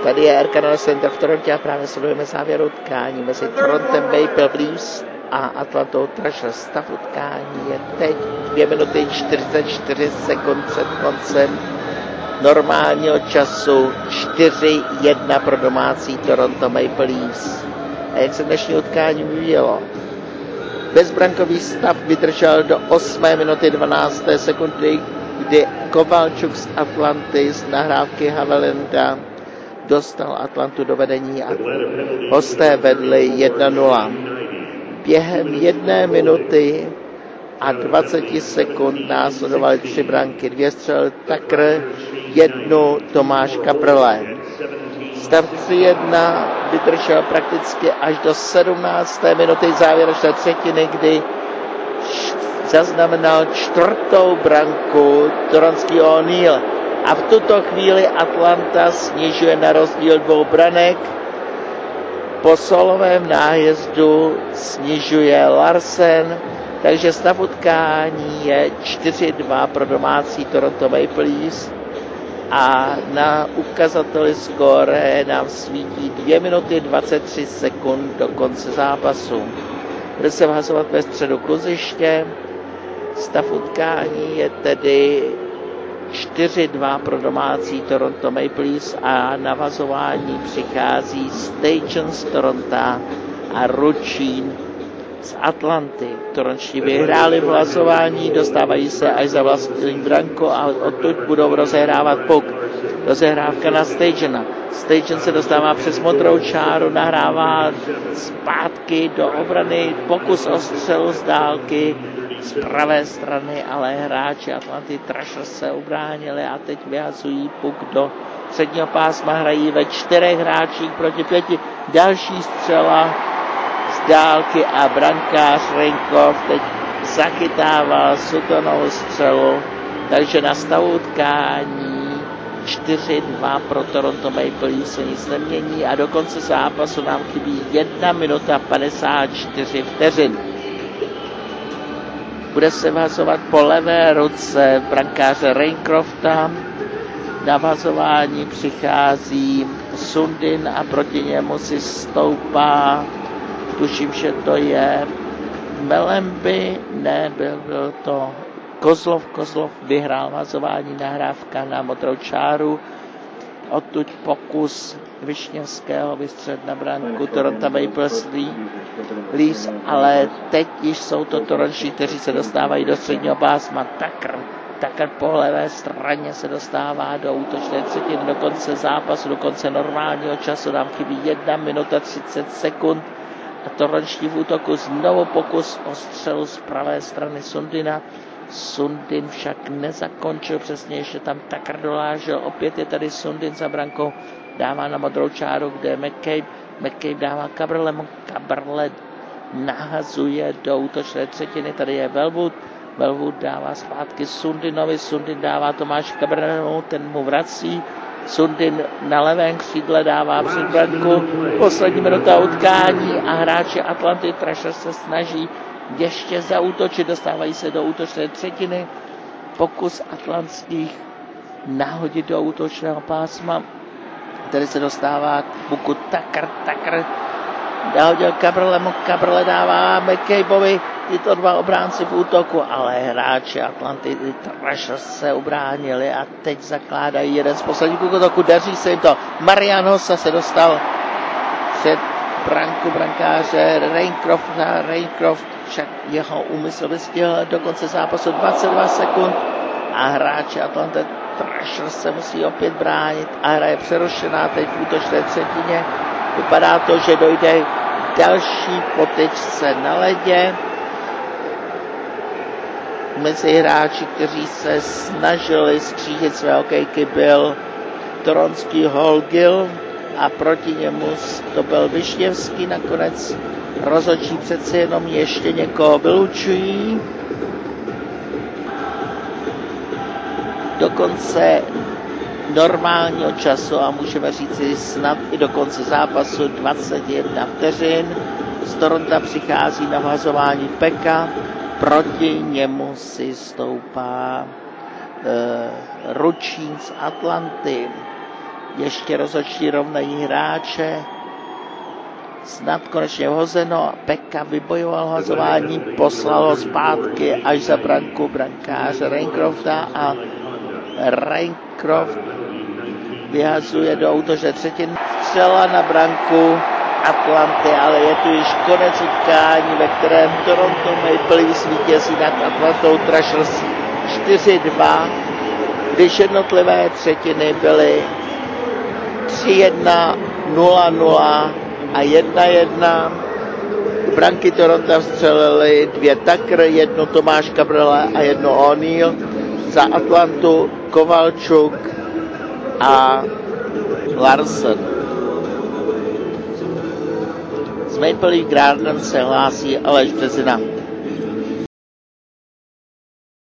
Tady je Air Canada Center v Torontě a právě sledujeme závěr utkání mezi Torontem Maple Leafs a Atlantou Thrashers. Stav utkání je teď 2 minuty 44 sekund před koncem normálního času, 4-1 pro domácí Toronto Maple Leafs. A jak se dnešní utkání vyvíjelo? Bezbrankový stav vydržel do 8 minuty 12 sekundy, kdy Kovalčuk z Atlanty z nahrávky Havilinda dostal Atlantu do vedení a hosté vedli 1-0. Během 1 minuty a 20 sekund následovaly 3 branky, 2 střely Tucker, 1 Tomáš Kaprle. Stav 3-1 vydržel prakticky až do 17. minuty závěrečné třetiny, kdy zaznamenal 4. branku toronský O'Neill. A v tuto chvíli Atlanta snižuje na rozdíl 2 branek. Po solovém nájezdu snižuje Larsen, takže stav utkání je 4-2 pro domácí Toronto Maple Leafs a na ukazateli skóre nám svítí 2 minuty 23 sekund do konce zápasu. Bude se vhazovat ve středu kluziště. Stav utkání je tedy 4-2 pro domácí Toronto Maple Leafs a na vazování přichází Stajan z Toronto a Ručín z Atlanty. Torončtí vyhráli v hlasování, dostávají se až za vlastní branku a odtud budou rozehrávat puk. Rozehrávka na Stajana. Stajan se dostává přes modrou čáru, nahrává zpátky do obrany, pokus o střelu z dálky z pravé strany, ale hráči Atlanty Thrashers se ubránili a teď vyhazují puk do středního pásma, hrají ve 4 hráčích proti 5. Další střela z dálky a brankář Reinkov teď zachytával Suttonovu střelu, takže na stavu utkání 4-2 pro Toronto Maple Leafs se nic nemění a do konce zápasu nám chybí 1 minuta 54 vteřin. Bude se vhazovat po levé ruce brankáře Raincrofta. Na vhazování přichází Sundin a proti němu si stoupá, tuším, že to je Melemby, ne, byl to Kozlov. Kozlov vyhrál vhazování, nahrávka na modrou čáru. Odtud pokus Višněvského vystřelit na branku Toronto Maple Leafs, ale teď již jsou to Torončí, kteří se dostávají do středního pásma. Tucker po levé straně se dostává do útočné třetiny, do konce zápasu, do konce normálního času nám chybí 1 minuta 30 sekund a Torončtí v útoku znovu pokus o střelu z pravé strany Sundina. Sundin však nezakončil přesně, ještě tam Tucker dolážel, opět je tady Sundin za brankou, dává na modrou čáru, kde je McCabe dává Kabrlemu, Kabrle nahazuje do útočné třetiny, tady je Wellwood dává zpátky Sundinovi, Sundin dává Tomáši Kabrlemu, ten mu vrací, Sundin na levém křídle dává před branku, poslední minuta utkání a hráči Atlanty Thrashers se snaží ještě zaútočit, dostávají se do útočné třetiny, pokus atlantských nahodit do útočného pásma, který se dostává k puku Tucker nahodil Kabrlemu, Kabrle dává McCabeovi, tyto 2 obránci v útoku, ale hráči Atlanty Thrashers se ubránili a teď zakládají jeden z posledních útoků, daří se jim to. Marian Hossa se dostal před branku brankáře Raincroft však jeho úmysl vystihl do konce zápasu 22 sekund a hráči Atlanta Thrashers se musí opět bránit a hra je přerušená teď v útočné třetině. Vypadá to, že dojde k další potyčce na ledě mezi hráči, kteří se snažili skřížit své hokejky, byl toronský Holgill a proti němu to byl Višněvský. Nakonec rozhodčí přeci jenom ještě někoho vylučují. Do konce normálního času a můžeme říci snad i do konce zápasu 21 vteřin. Z Toronto přichází na vhazování Peka, proti němu si stoupá Ručín z Atlanty. Ještě rozhodčí rovnají hráče. Snad konečně hozeno. Pekka vybojoval hazování, poslal ho zpátky až za branku brankáře Raincrofta a Raincroft vyhazuje do útočné třetiny. Střela na branku Atlanty, ale je tu již konec utkání, ve kterém Toronto Maple Leafs vítězí nad Atlantou Thrashers 4-2, když jednotlivé třetiny byly 3-1, 0-0 a 1-1. Branky Toronto vstřelili 2 Tucker, 1 Tomáš Kabrele a 1 O'Neill. Za Atlantu Kovalčuk a Larson. Z Maple Leaf Garden se hlásí Aleš Březina.